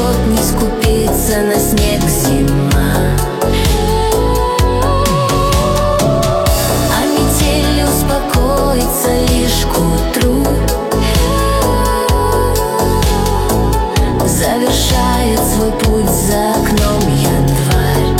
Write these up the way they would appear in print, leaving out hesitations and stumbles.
год не скупится на снег зима, а метель успокоится лишь к утру. Завершает свой путь за окном январь.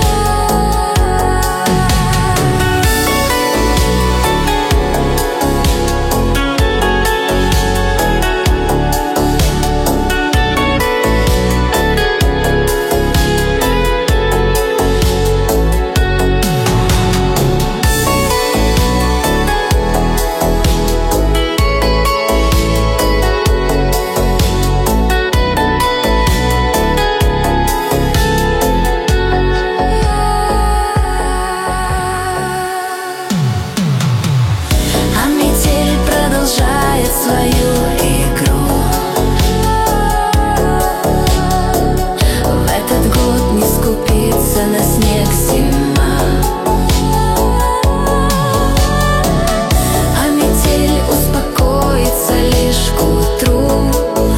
Свою игру в этот год не скупится на снег зима, а метель успокоится лишь к утру.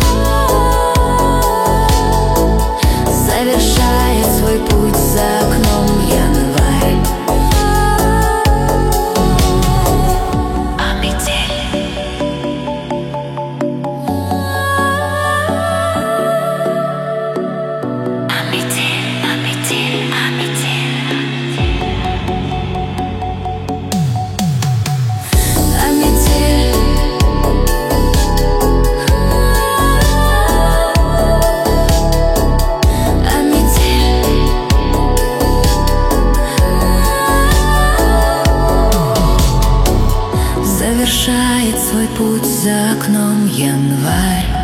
Завершает свой путь за окном январь. Завершает свой путь за окном январь.